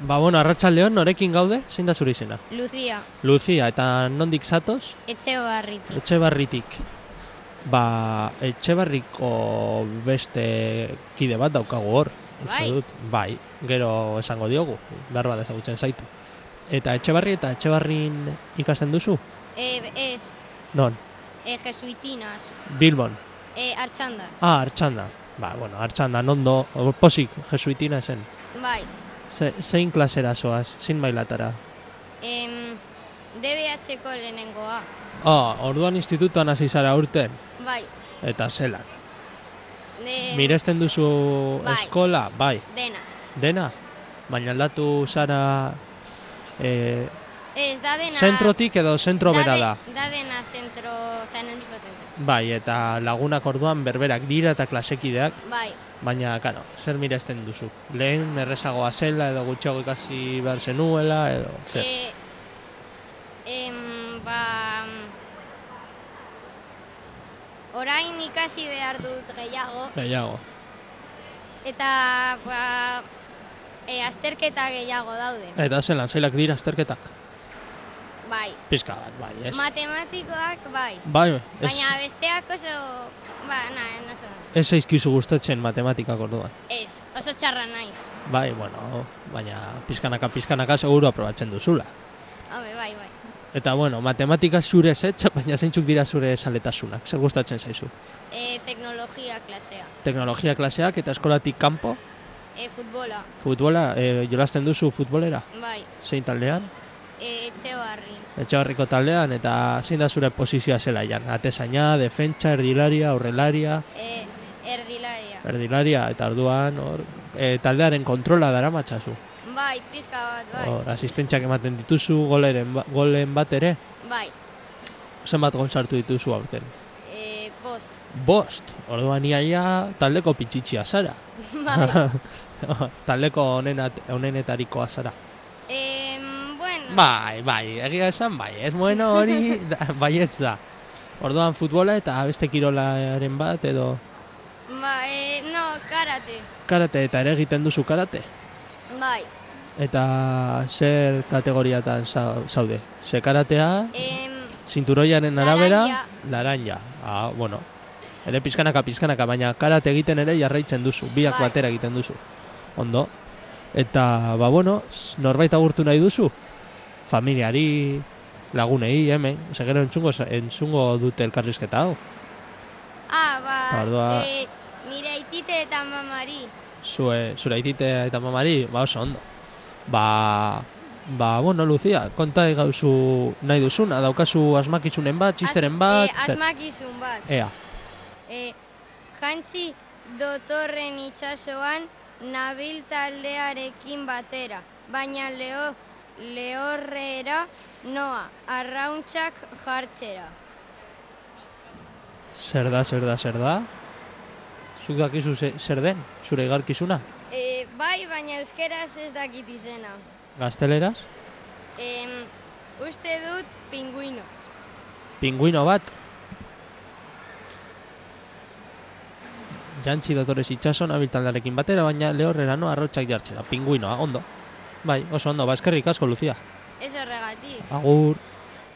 Bueno, arratsaldeon, norekin gaude? Zein da zure izena? Lucia, Lucia, eta nondik zatoz? Etxebarritik. Etxebarritik. Etxebarriko beste kide bat daukagu hor. Bai. Uste dut. Bai, gero esango diogu, behar bat ezagutzen zaitu. Eta Etxebarrin ikasten duzu? Ez, Non? jesuitinas. Bilbon. Artxanda. Artxanda. Artxanda, nondo, posik, jesuitina zen. Bai. Zein klasera zoaz, zein mailatara? DBH-ko lehenengoa. Orduan institutuan hasi zara urten? Bai. Eta zelan? De... Miresten duzu Bai. eskola? Bai. Dena. Dena? Baina aldatu zara Ez, da dena... zentrotik edo zentro bera da? Da dena zentro, zain el mismo zentro. Bai, eta lagunak orduan berberak dira eta klasekideak. Bai. Baina, karo, zer miresten duzu? Lehen errezagoa zela edo gutxiago ikasi behar zenuela edo zer? Orain ikasi behar dut gehiago. Gehiago. Eta, azterketa gehiago daude. Eta zelan, zailak dira azterketak? Bai. Pizka bat, bai, ez? Matematikoak, bai. Bai, ez. Baina besteak oso... no sé. Ez zaizkizu gustatzen matematikak orduan. Ez, oso txarra naiz. Bai, baina pizkanaka seguru aprobatzen duzula. Bai. Eta, matematika zure zetz, baina zeintzuk dira zure zaletasunak, zer gustatzen zaizu? Teknologia klasea. Teknologia klaseak eta eskolatik kanpo? Futbola. Futbola, jolasten duzu futbolera? Bai. Zein taldean? Etxebarri. Etxebarriko taldean, eta zein da zure posizioa zelaian? Atezaina, defentsa, erdilaria, aurrelaria? Erdilaria. Erdilaria, eta orduan, taldearen kontrola daramatzazu? Bai, pizka bat, bai. Asistentziak ematen dituzu, golen bat ere? Bai. Zenbat gol sartu dituzu aurten? 5. 5? Orduan iaia taldeko pitxitxia zara? Bai. Taldeko onenetarikoa zara? Bueno. Bai, egia esan bai, ez hori baietz da. Orduan futbola eta beste kirolaren bat edo? No, karate. Karate, eta ere egiten duzu karate? Bai. Eta zer kategoriatan zaude? Ze karatea? Zinturoiaren arabera? Laranja. Ere pizkanaka, baina karate egiten ere jarraitzen duzu, biak Bai. batera egiten duzu. Ondo. Eta, norbait agurtu nahi duzu? Familiari, lagunei, hemen, segero entzungo dute elkarrizketa hau. Ordua... Nire aitite eta mamari. Zure aitite eta mamari, oso ondo. Lucia, konta gauzu nahi duzuna, daukazu asmakizunen bat, txisteren bat... Asmakizun bat. Ea. Jantzi dotorren itsasoan nabil taldearekin batera, baina lehorrera noa, arrauntxak jartzera. Zer da? Zuk dakizu zer den, zure igarkizuna? Bai, baina euskeraz ez dakit izena. Gazteleraz? Uste dut pinguino. Pinguino bat? Jantzi dotorez itxaso nabil taldearekin batera, baina lehorrera noa, arrauntxak jartzera. Pinguinoa, ondo. Bai, oso ondo, eskerrik asko, Lucia. Ez horregatik. Agur.